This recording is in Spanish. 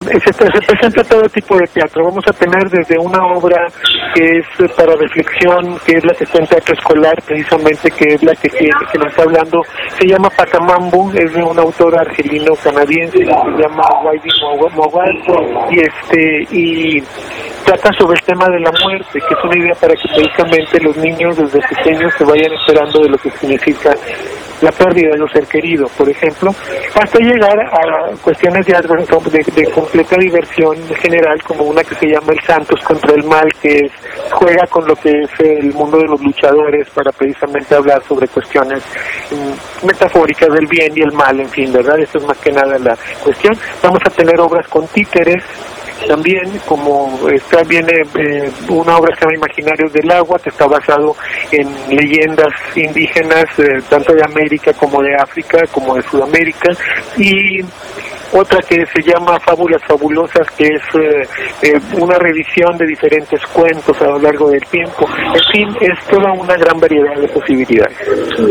se presenta todo tipo de teatro. Vamos a tener desde una obra que es para reflexión, que es la que está en teatro escolar, precisamente, que es la que nos está hablando. Se llama Pacamambu, es de un autor argelino-canadiense, se llama Waidy Mogal, y trata sobre el tema de la muerte, que es una idea para que precisamente los niños desde pequeños se vayan enterando de lo que significa la pérdida de un ser querido, por ejemplo, hasta llegar a cuestiones de completa diversión general, como una que se llama El Santos contra el Mal, que juega con lo que es el mundo de los luchadores para precisamente hablar sobre cuestiones metafóricas del bien y el mal, en fin, ¿verdad? Eso es más que nada la cuestión. Vamos a tener obras con títeres, también, como esta viene una obra que se llama Imaginarios del Agua, que está basado en leyendas indígenas, tanto de América como de África, como de Sudamérica, y otra que se llama Fábulas Fabulosas, que es una revisión de diferentes cuentos a lo largo del tiempo. En fin, es toda una gran variedad de posibilidades.